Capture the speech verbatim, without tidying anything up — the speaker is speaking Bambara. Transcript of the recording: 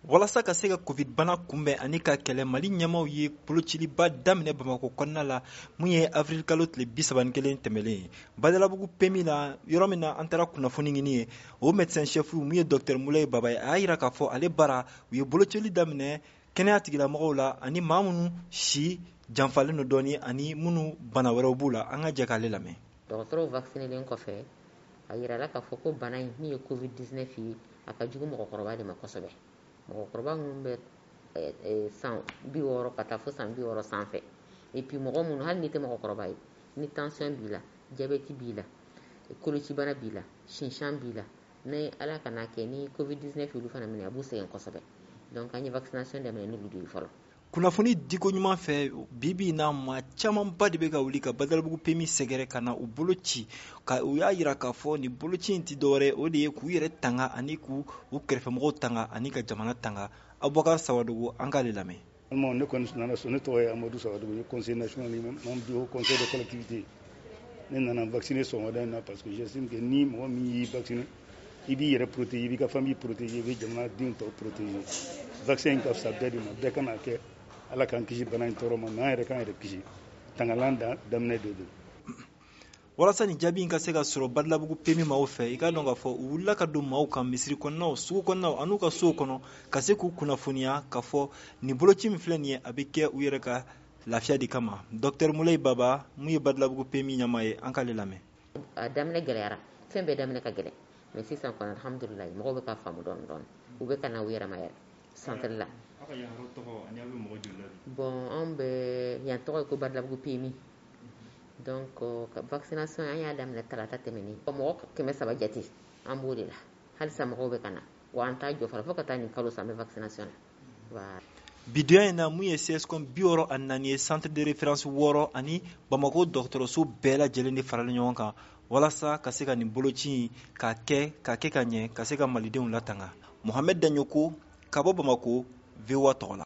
walasa ka se ka covid bana kunbɛn ani ka kɛlɛ mali ɲɛmaw ye bolociliba daminɛ bamako kɔnɔna la mun ye avril kalo tile bi saba ni kelen tɛmɛlen ye badalabugu pemi la yɔrɔ min na an taara kunnafoni ɲini ye o médecin chef mun ye docteur Mulaye Baba ye a y'a yira k'a fɔ ale bara u ye bolocili daminɛ kɛnɛya tigilamɔgɔw la ani maa minnu si janfalen do dɔɔni ani minnu bana wɛrɛw b'u la an ka jɛ k'ale lamɛn. dɔgɔtɔrɔw vaccinelen kɔfɛ a yirala k'a fɔ ko bana in min ye covid dix-neuf ye a ka jugu mɔgɔkɔrɔba de ma kosɛbɛ. mɔgɔkɔrɔba minnu bɛ san bi wɔɔrɔ ka taa fo san bi wɔɔrɔ sanfɛ et puis mɔgɔ minnu hali ni tɛ mɔgɔkɔrɔba ye ni tension b'i la diabète b'i la kolocibana b'i la sinsan b'i la ni ala kana kɛ ni covid dix-neuf olu fana minɛ a b'u sɛgɛn kosɛbɛ donc an ye vaccination daminɛ n'olu de ye fɔlɔ. kunnafoni diko ɲuman fɛ bibi n'a ma camanba de bɛ ka wuli ka badalabugu pemi sɛgɛrɛ ka na u bolo ci ka u y'a yira k'a fɔ ni boloci in tɛ dɔwɛrɛ o de ye k'u yɛrɛ tanga ani k'u u kɛrɛfɛmɔgɔw tanga ani ka jamana tanga. Abubakar Sawadogo an k'ale lamɛn. ne kɔni nana so ne tɔgɔ ye Amadou Sawadogo ye conseil national membre du conseil de collectivité ne nana vacciner sɔgɔmada in na parce que j'estime que ni mɔgɔ min y'i vacciner i b'i yɛrɛ protéger i b'i ka famille protéger i bɛ jamanadenw tɔw protéger vaccin in ka fisa bɛɛ de ma bɛɛ kan ka kɛ ala k'an kisi bana in tɔɔrɔ ma mais an yɛrɛ k'an yɛrɛ kisi tangalan daminɛ de don. walasa nin jaabi in ka se ka sɔrɔ badalabugu pemi maaw fɛ i ka dɔn k'a fɔ u wulila ka don maaw kan misiri kɔnɔnaw sugu kɔnɔnaw an'u ka sow kɔnɔ ka se k'u kunnafoniya k'a fɔ nin boloci min filɛ nin ye a bɛ kɛ u yɛrɛ ka lafiya de kama. docteur Mulaye Baba mun ye badalabugu pemi ɲɛmaa ye an k'ale lamɛn. a daminɛ gɛlɛyara fɛn bɛɛ daminɛ ka gɛlɛn mais sisan kɔni alhamdulilayi mɔgɔw bɛ ka faamu dɔɔni dɔɔni u bɛ ka na u yɛrɛ ma yɛrɛ centre la. bon an bɛ yan tɔgɔ ye ko badalabugu pemi donc vaccination an y'a daminɛ talata tɛmɛnen mɔgɔ kɛmɛ saba jate an b'o de la halisa mɔgɔw bɛ ka na wa an t'a jɔ fɔlɔ fo ka taa nin kalo sa an bɛ vaccination na. bidoya in na mun ye C S com bi wɔɔrɔ ani naani ye centre de référence wɔɔrɔ ani Bamako dɔgɔtɔrɔso bɛɛ lajɛlen de faralen ɲɔgɔn kan walasa ka se ka nin boloci ka kɛ ka kɛ ka ɲɛ ka se ka malidenw latanga. Mohamed Danyoko ka bɔ Bamako V O A tɔgɔ la.